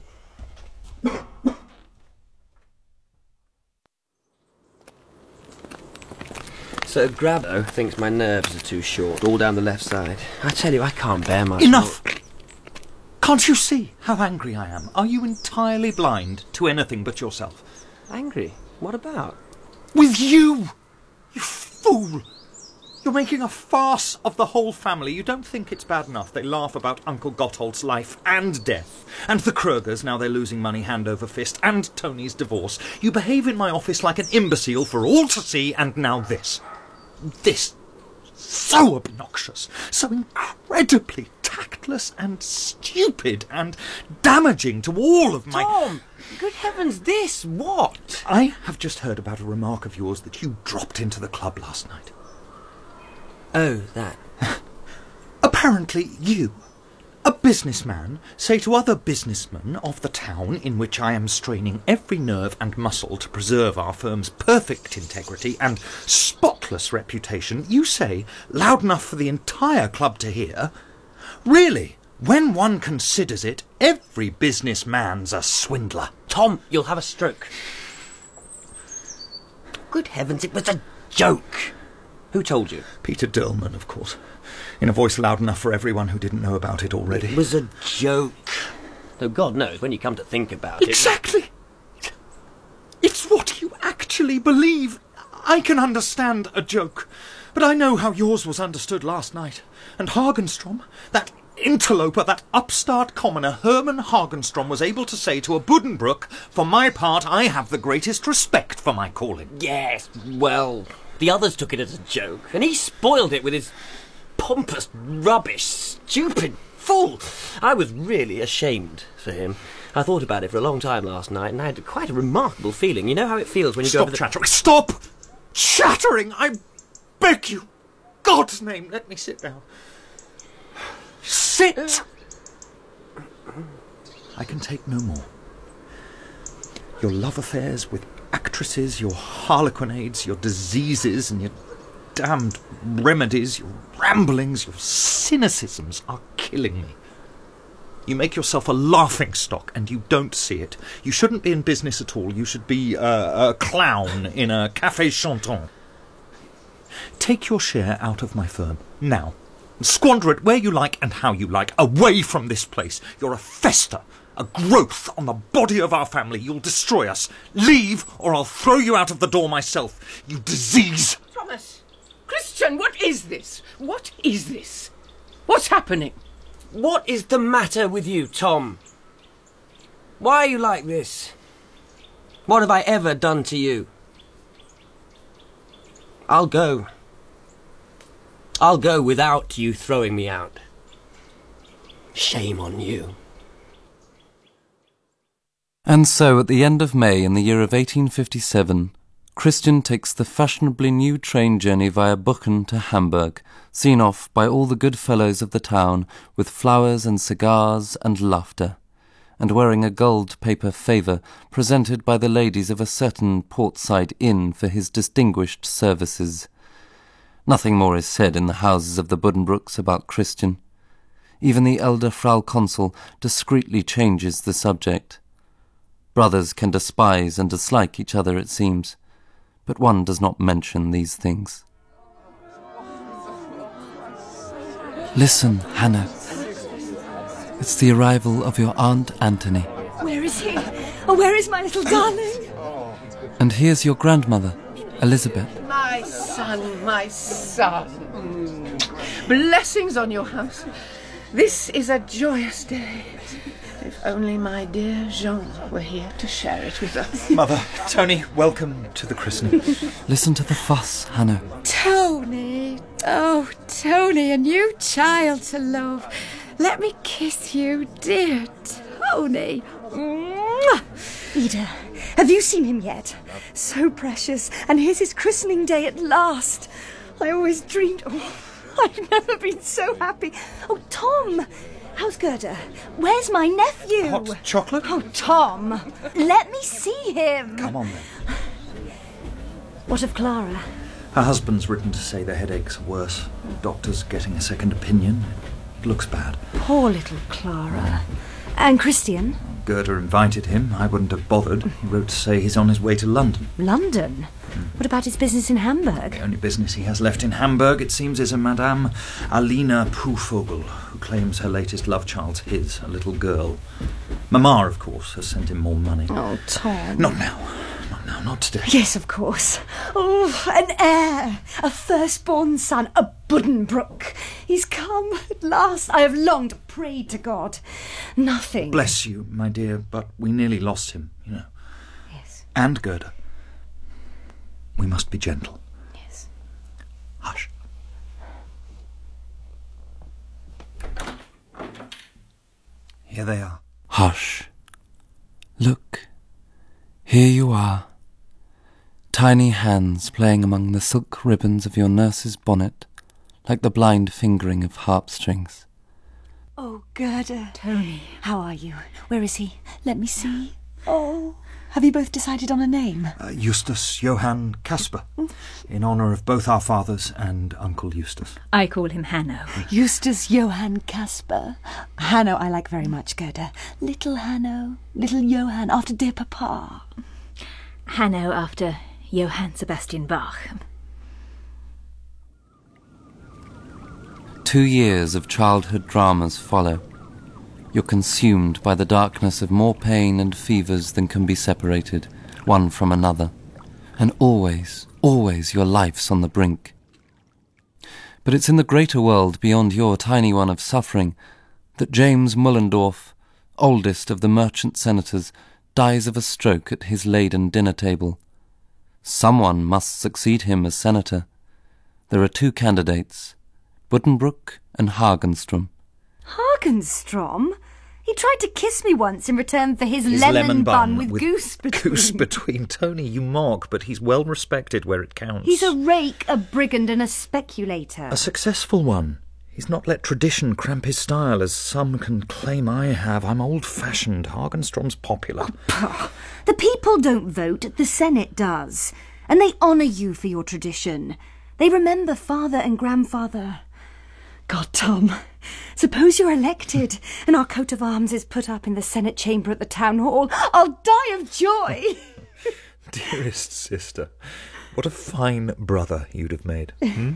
Sir Grabbo thinks my nerves are too short, all down the left side. I tell you, I can't bear much Enough! more. Can't you see how angry I am? Are you entirely blind to anything but yourself? Angry? What about? With you! You fool! You're making a farce of the whole family. You don't think it's bad enough they laugh about Uncle Gotthold's life and death, and the Krugers, now they're losing money hand over fist, and Tony's divorce. You behave in my office like an imbecile for all to see, and now this. This. So obnoxious, so incredibly tactless and stupid and damaging to all of my... Tom! Good heavens, this what? I have just heard about a remark of yours that you dropped into the club last night. Oh, that. Apparently you, a businessman, say to other businessmen of the town in which I am straining every nerve and muscle to preserve our firm's perfect integrity and spotless reputation, you say, loud enough for the entire club to hear, really, when one considers it, every businessman's a swindler. Tom, you'll have a stroke. Good heavens, it was a joke. Who told you? Peter Dirlman, of course. In a voice loud enough for everyone who didn't know about it already. It was a joke. Though God knows, when you come to think about it... Exactly! It's what you actually believe. I can understand a joke, but I know how yours was understood last night. And Hagenstrom, that interloper, that upstart commoner, Herman Hagenstrom, was able to say to a Buddenbrook, for my part, I have the greatest respect for my calling. Yes, well, the others took it as a joke, and he spoiled it with his pompous rubbish, stupid fool. I was really ashamed for him. I thought about it for a long time last night, and I had quite a remarkable feeling. You know how it feels when you go over the... Stop chattering! Stop chattering! I beg you! God's name, let me sit down. Sit! I can take no more. Your love affairs with actresses, your harlequinades, your diseases, and your damned remedies, your ramblings, your cynicisms are killing me. You make yourself a laughingstock, and you don't see it. You shouldn't be in business at all. You should be a clown in a café chantant. Take your share out of my firm, now. Squander it where you like and how you like, away from this place. You're a fester, a growth on the body of our family. You'll destroy us. Leave, or I'll throw you out of the door myself, you disease. Thomas! Christian, what is this? What is this? What's happening? What is the matter with you, Tom? Why are you like this? What have I ever done to you? I'll go. I'll go without you throwing me out. Shame on you. And so, at the end of May in the year of 1857, Christian takes the fashionably new train journey via Buchen to Hamburg, seen off by all the good fellows of the town with flowers and cigars and laughter, and wearing a gold paper favour presented by the ladies of a certain portside inn for his distinguished services. Nothing more is said in the houses of the Buddenbrooks about Christian. Even the elder Frau Consul discreetly changes the subject. Brothers can despise and dislike each other, it seems, but one does not mention these things. Listen, Hannah. It's the arrival of your Aunt Anthony. Where is he? Oh, where is my little darling? And here's your grandmother, Elizabeth. My son, my son. Blessings on your house. This is a joyous day. If only my dear Jean were here to share it with us. Mother, Tony, welcome to the christening. Listen to the fuss, Hannah. Tony. Oh, Tony, a new child to love. Let me kiss you, dear Tony. Mwah! Ida, have you seen him yet? So precious, and here's his christening day at last. I always dreamed... Oh, I've never been so happy. Oh, Tom! How's Gerda? Where's my nephew? Hot chocolate? Oh, Tom! Let me see him! Come on, then. What of Clara? Her husband's written to say the headaches are worse. Doctor's getting a second opinion. It looks bad. Poor little Clara. And Christian? Gerda invited him. I wouldn't have bothered. He wrote to say he's on his way to London. London? What about his business in Hamburg? The only business he has left in Hamburg, it seems, is a Madame Alina Pufvogel, who claims her latest love child's his, a little girl. Mamma, of course, has sent him more money. Oh, Tom. Not now. Not now, not today. Yes, of course. Oh, an heir, a firstborn son, a Buddenbrook. He's come at last. I have longed, prayed to God. Nothing. Bless you, my dear, but we nearly lost him, you know. Yes. And Gerda. We must be gentle. Yes. Hush. Here they are. Hush. Look. Here you are. Tiny hands playing among the silk ribbons of your nurse's bonnet, like the blind fingering of harp-strings. Oh, Gerda. Tony. How are you? Where is he? Let me see. Oh. Have you both decided on a name? Eustace Johann Caspar, in honour of both our fathers and Uncle Eustace. I call him Hanno. Eustace Johann Caspar. Hanno I like very much, Gerda. Little Hanno, little Johann, after dear Papa. Hanno after Johann Sebastian Bach. 2 years of childhood dramas follow. You're consumed by the darkness of more pain and fevers than can be separated, one from another. And always, always your life's on the brink. But it's in the greater world beyond your tiny one of suffering that James Mullendorf, oldest of the merchant senators, dies of a stroke at his laden dinner table. Someone must succeed him as senator. There are 2 candidates, Buddenbrook and Hagenstrom. Hagenstrom? He tried to kiss me once in return for his lemon bun with goose between. Goose between. Tony, you mock, but he's well respected where it counts. He's a rake, a brigand and a speculator. A successful one. He's not let tradition cramp his style, as some can claim I have. I'm old-fashioned. Hagenstrom's popular. Oh, the people don't vote, the Senate does. And they honour you for your tradition. They remember father and grandfather. God, Tom, suppose you're elected and our coat of arms is put up in the Senate chamber at the town hall. I'll die of joy. Dearest sister, what a fine brother you'd have made.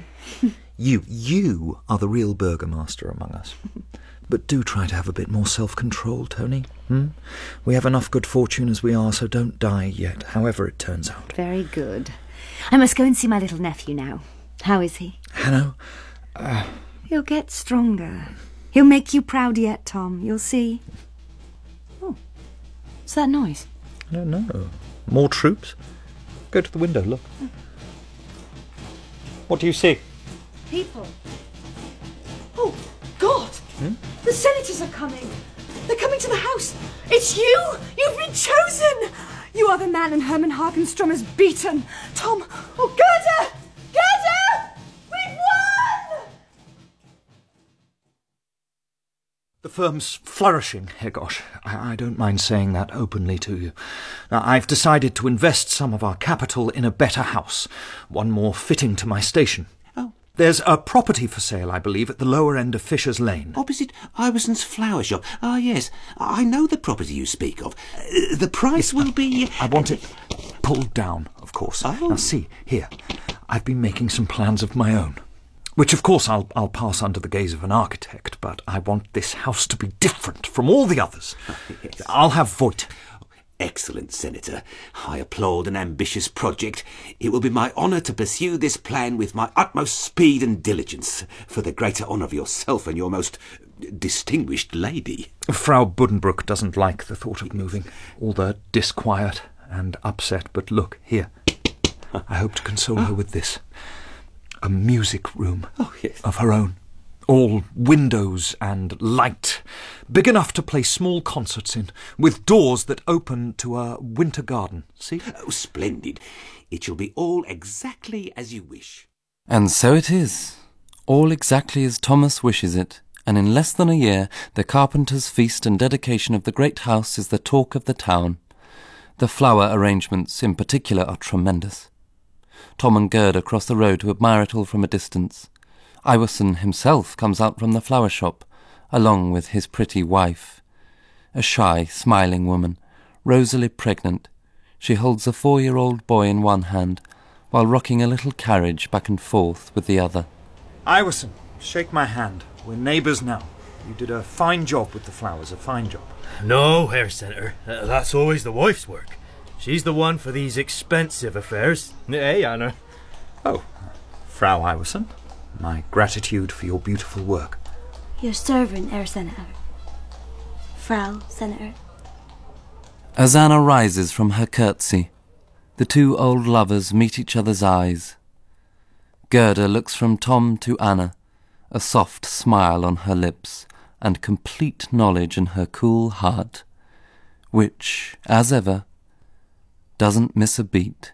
You are the real burgomaster among us. But do try to have a bit more self-control, Tony. We have enough good fortune as we are, so don't die yet, however it turns out. Very good. I must go and see my little nephew now. How is he? Hanno, He'll get stronger. He'll make you proud yet, Tom. You'll see. Oh, what's that noise? I don't know. More troops? Go to the window, look. What do you see? People. Oh, God! The senators are coming. They're coming to the house. It's you! You've been chosen! You are the man and Herman Hagenstrom has beaten. Tom, oh, Gerda! Gerda! We've won! The firm's flourishing, Herr Gosch. I don't mind saying that openly to you. Now, I've decided to invest some of our capital in a better house, one more fitting to my station. Oh. There's a property for sale, I believe, at the lower end of Fisher's Lane. Opposite Iverson's flower shop. Ah, yes. I know the property you speak of. The price will be... I want it pulled down, of course. Oh. Now, see, here. I've been making some plans of my own. Which, of course, I'll pass under the gaze of an architect, but I want this house to be different from all the others. Yes. I'll have Voigt. Excellent, Senator. I applaud an ambitious project. It will be my honour to pursue this plan with my utmost speed and diligence, for the greater honour of yourself and your most distinguished lady. Frau Buddenbrook doesn't like the thought of moving. All the disquiet and upset, but look, here. I hope to console her with this. A music room of her own. All windows and light. Big enough to play small concerts in, with doors that open to a winter garden. See? Oh, splendid. It shall be all exactly as you wish. And so it is, all exactly as Thomas wishes it, and in less than a year the carpenter's feast and dedication of the great house is the talk of the town. The flower arrangements in particular are tremendous. Tom and Gerda cross the road to admire it all from a distance. Iwerson himself comes out from the flower shop, along with his pretty wife. A shy, smiling woman, rosily pregnant. She holds a 4-year-old boy in one hand, while rocking a little carriage back and forth with the other. Iwerson, shake my hand. We're neighbours now. You did a fine job with the flowers, a fine job. No, Herr Senator, that's always the wife's work. She's the one for these expensive affairs. Eh, Anna? Oh, Frau Iwerson, my gratitude for your beautiful work. Your servant, Herr Senator. Frau Senator. As Anna rises from her curtsy, the two old lovers meet each other's eyes. Gerda looks from Tom to Anna, a soft smile on her lips, and complete knowledge in her cool heart, which, as ever, doesn't miss a beat.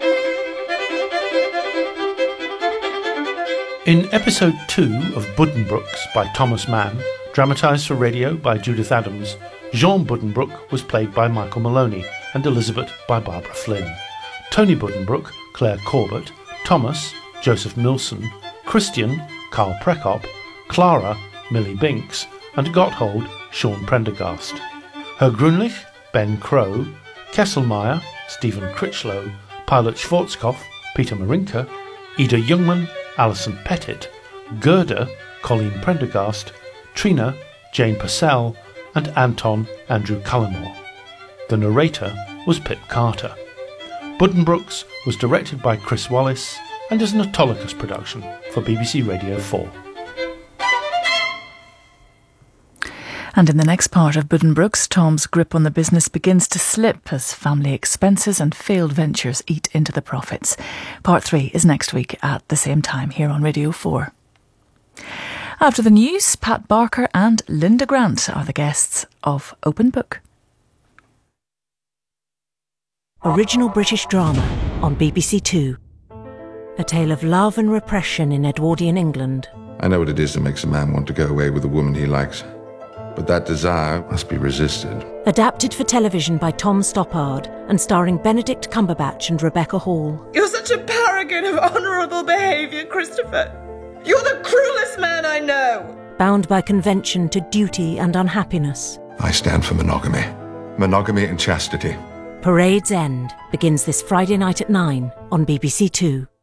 In episode 2 of Buddenbrooks by Thomas Mann, dramatised for radio by Judith Adams, Jean Buddenbrook was played by Michael Maloney and Elizabeth by Barbara Flynn. Tony Buddenbrook, Claire Corbett, Thomas, Joseph Milson, Christian, Carl Prekop, Clara, Millie Binks, and Gotthold, Sean Prendergast. Herr Grünlich, Ben Crow, Kesselmeyer, Stephen Critchlow, Pilot Schwarzkopf, Peter Marinka, Ida Jungmann, Alison Pettit, Gerda, Colleen Prendergast, Trina, Jane Purcell, and Anton, Andrew Cullimore. The narrator was Pip Carter. Buddenbrooks was directed by Chris Wallace and is an Autolycus production for BBC Radio 4. And in the next part of Buddenbrooks, Tom's grip on the business begins to slip as family expenses and failed ventures eat into the profits. Part 3 is next week at the same time here on Radio 4. After the news, Pat Barker and Linda Grant are the guests of Open Book. Original British drama on BBC Two. A tale of love and repression in Edwardian England. I know what it is that makes a man want to go away with a woman he likes. But that desire must be resisted. Adapted for television by Tom Stoppard and starring Benedict Cumberbatch and Rebecca Hall. You're such a paragon of honourable behaviour, Christopher. You're the cruelest man I know. Bound by convention to duty and unhappiness. I stand for monogamy. Monogamy and chastity. Parade's End begins this Friday night at 9 on BBC Two.